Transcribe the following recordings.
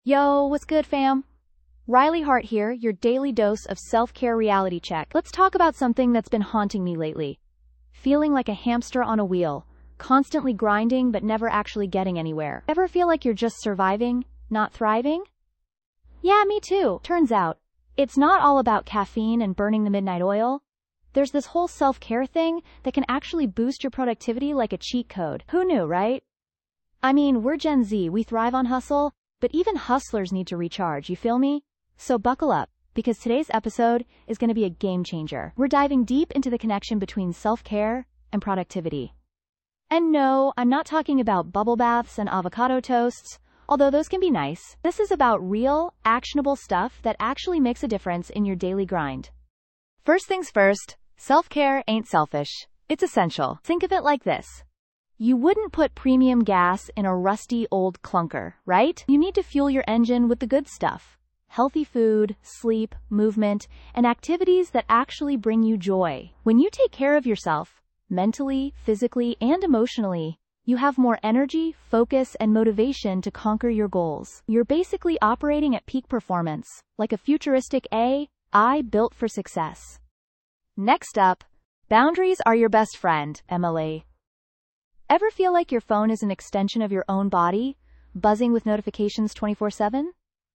Yo, what's good, fam? Riley Hart here, your daily dose of self-care reality check. Let's talk about something that's been haunting me lately. Feeling like a hamster on a wheel, constantly grinding but never actually getting anywhere. Ever feel like you're just surviving, not thriving? Yeah, me too. Turns out, it's not all about caffeine and burning the midnight oil. There's this whole self-care thing that can actually boost your productivity like a cheat code. Who knew, right? I mean, we're Gen Z, we thrive on hustle, but even hustlers need to recharge, you feel me? So buckle up, because today's episode is going to be a game changer. We're diving deep into the connection between self-care and productivity. And no, I'm not talking about bubble baths and avocado toasts, although those can be nice. This is about real, actionable stuff that actually makes a difference in your daily grind. First things first, self-care ain't selfish. It's essential. Think of it like this. You wouldn't put premium gas in a rusty old clunker, right? You need to fuel your engine with the good stuff. Healthy food, sleep, movement, and activities that actually bring you joy. When you take care of yourself, mentally, physically, and emotionally, you have more energy, focus, and motivation to conquer your goals. You're basically operating at peak performance, like a futuristic AI built for success. Next up, boundaries are your best friend, Emily. Ever feel like your phone is an extension of your own body, buzzing with notifications 24/7?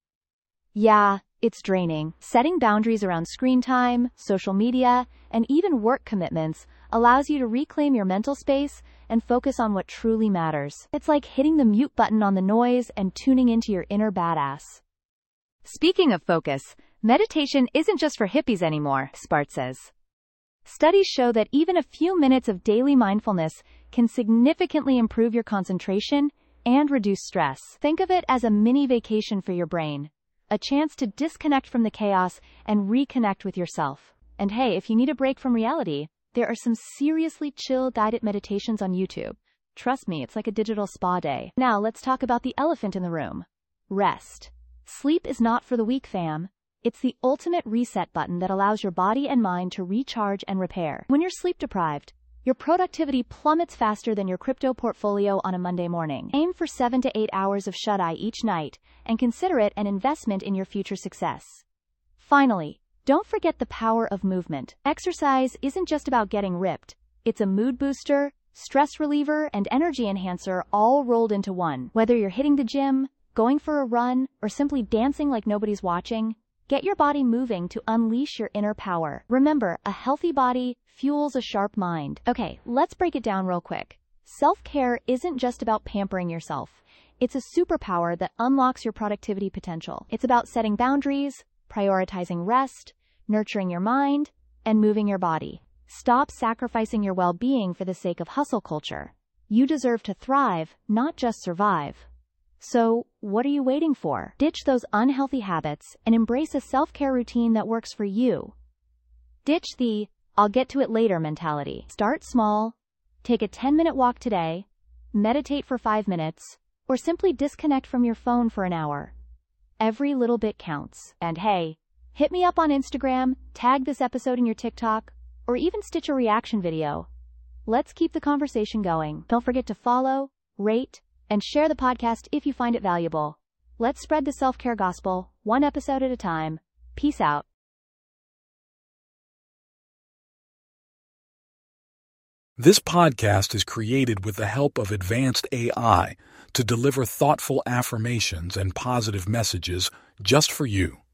Yeah, it's draining. Setting boundaries around screen time, social media, and even work commitments allows you to reclaim your mental space and focus on what truly matters. It's like hitting the mute button on the noise and tuning into your inner badass. Speaking of focus, meditation isn't just for hippies anymore, Spart says. Studies show that even a few minutes of daily mindfulness can significantly improve your concentration and reduce stress. Think of it as a mini vacation for your brain, a chance to disconnect from the chaos and reconnect with yourself. And hey, if you need a break from reality, there are some seriously chill guided meditations on YouTube. Trust me, it's like a digital spa day. Now let's talk about the elephant in the room. Rest. Sleep is not for the weak, fam. It's the ultimate reset button that allows your body and mind to recharge and repair. When you're sleep deprived, your productivity plummets faster than your crypto portfolio on a Monday morning. Aim for 7 to 8 hours of shut-eye each night and consider it an investment in your future success. Finally, don't forget the power of movement. Exercise isn't just about getting ripped. It's a mood booster, stress reliever, and energy enhancer all rolled into one. Whether you're hitting the gym, going for a run, or simply dancing like nobody's watching, get your body moving to unleash your inner power. Remember, a healthy body fuels a sharp mind. Okay, let's break it down real quick. Self-care isn't just about pampering yourself. It's a superpower that unlocks your productivity potential. It's about setting boundaries, prioritizing rest, nurturing your mind, and moving your body. Stop sacrificing your well-being for the sake of hustle culture. You deserve to thrive, not just survive. So, what are you waiting for? Ditch those unhealthy habits and embrace a self-care routine that works for you. Ditch the, I'll get to it later mentality. Start small, take a 10-minute walk today, meditate for 5 minutes, or simply disconnect from your phone for an hour. Every little bit counts. And hey, hit me up on Instagram, tag this episode in your TikTok, or even stitch a reaction video. Let's keep the conversation going. Don't forget to follow, rate, and share the podcast if you find it valuable. Let's spread the self-care gospel, one episode at a time. Peace out. This podcast is created with the help of advanced AI to deliver thoughtful affirmations and positive messages just for you.